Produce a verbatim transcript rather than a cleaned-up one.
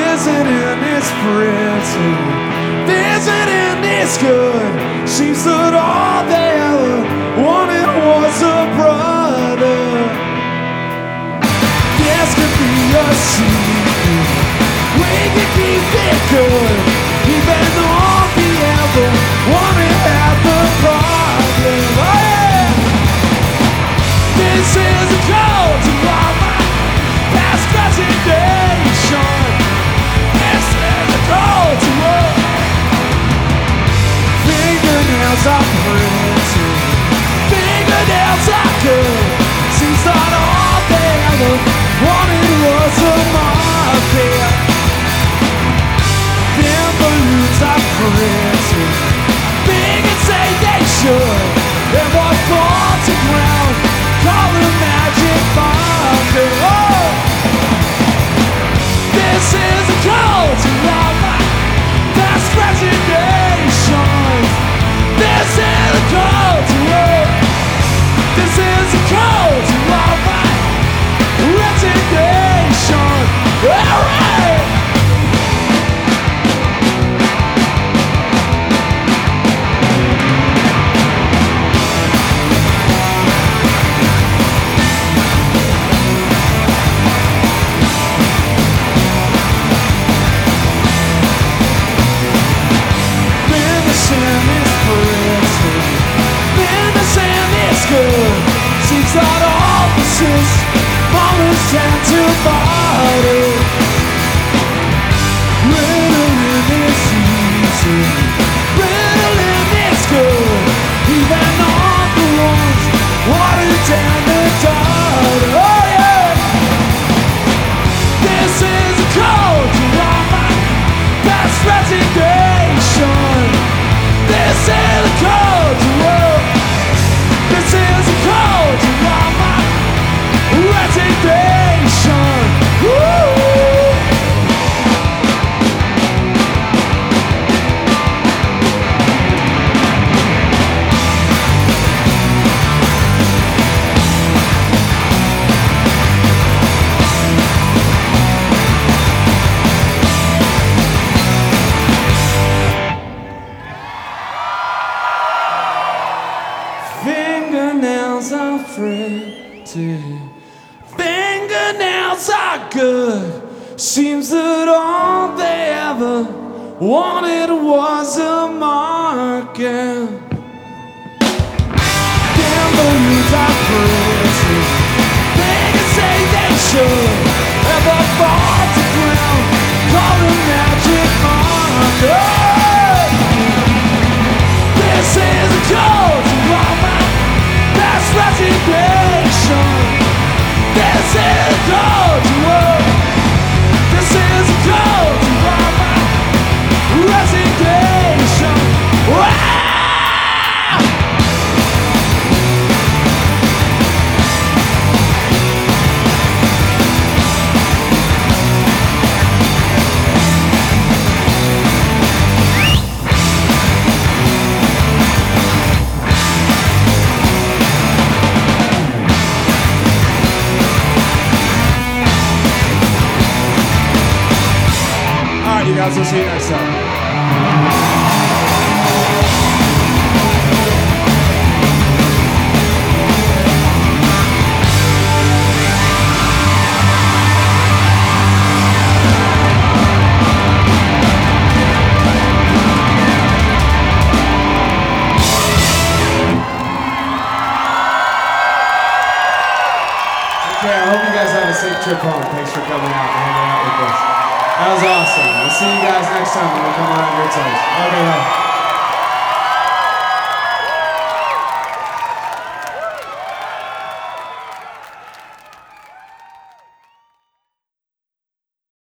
Visiting is pretty, visiting is good. Seems that all they ever wanted was a brother. This could be a secret, we could keep it good. Even though all we ever wanted had the problem. Oh yeah! This is a call to all my past graduation. This is a call to all. Fingernails are pretty, fingernails are good. Seems that all they ever wanted was a market. Them balloons are pretty, big and say they should. They won't fall to ground, call them magic market. Oh! This is a call to all my past resignations. This is a call to all. This is a call to all my resignation. All right. Seems that opposites bonus antibody. Ritalin is easy, Ritalin is good. Even all the ones watered down the daughter. Oh yeah! This is a call to all my past resignation. This is a call to all. This is a call to all my resignation. Woo! Fingernails are pretty, fingernails are good. Seems that all they ever wanted was a market. Them balloons are pretty, they can say they should. Ever fall to ground, call them magic market. This is a call to all my past resignation. This is a call to all. This is a call to all my resignation. Wow! You guys will see you next time. Okay, I hope you guys have a safe trip home. Thanks for coming out and hanging out with us. That was awesome. We'll see you guys next time when we come around your toes. Okay, bye.